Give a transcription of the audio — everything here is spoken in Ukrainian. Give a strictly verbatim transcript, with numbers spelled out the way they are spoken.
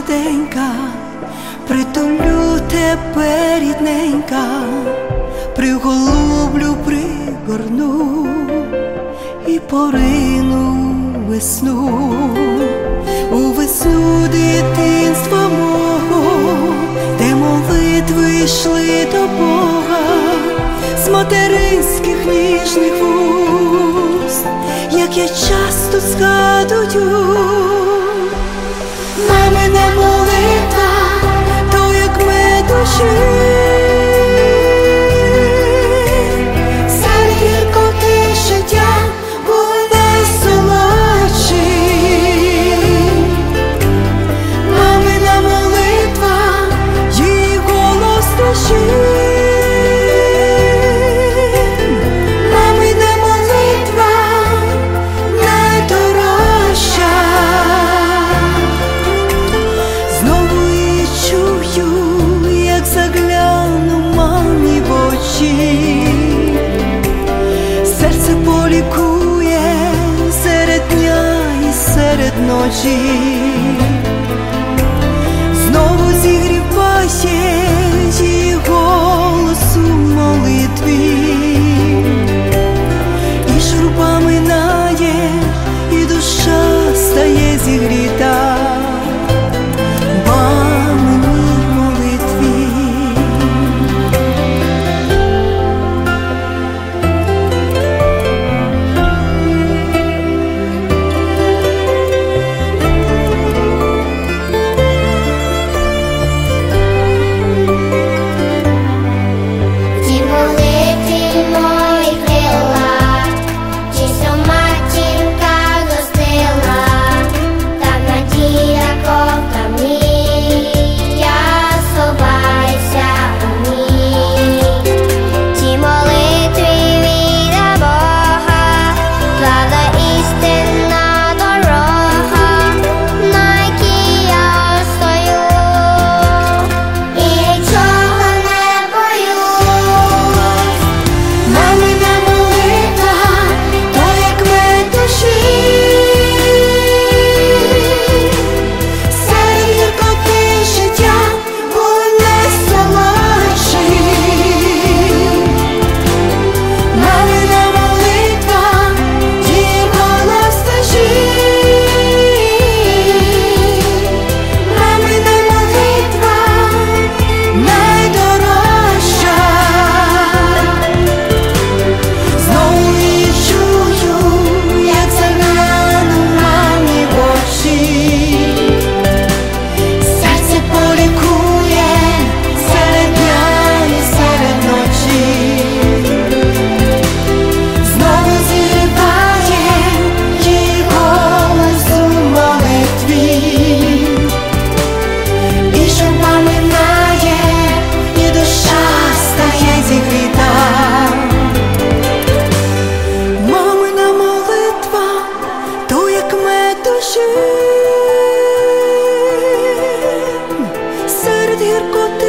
серденька, притулю тебе, рідненька, приголублю, пригорну і порину весну, у весну дитинства мого, де молитви йшли до Бога, з материнських ніжних вуст, як я часто згадую. Мамина молитва, то як мед душі, серед гіркоти життя був найсолодший. Мамина молитва, її голос тиші. Мамина молитва найдорожча. Знову її чую, як загляну мамі в очі. Серце полікує серед дня і серед ночі. Знову зігріває її голос у молитві. І журба минає, і душа стає зігріта. Серед гіркоти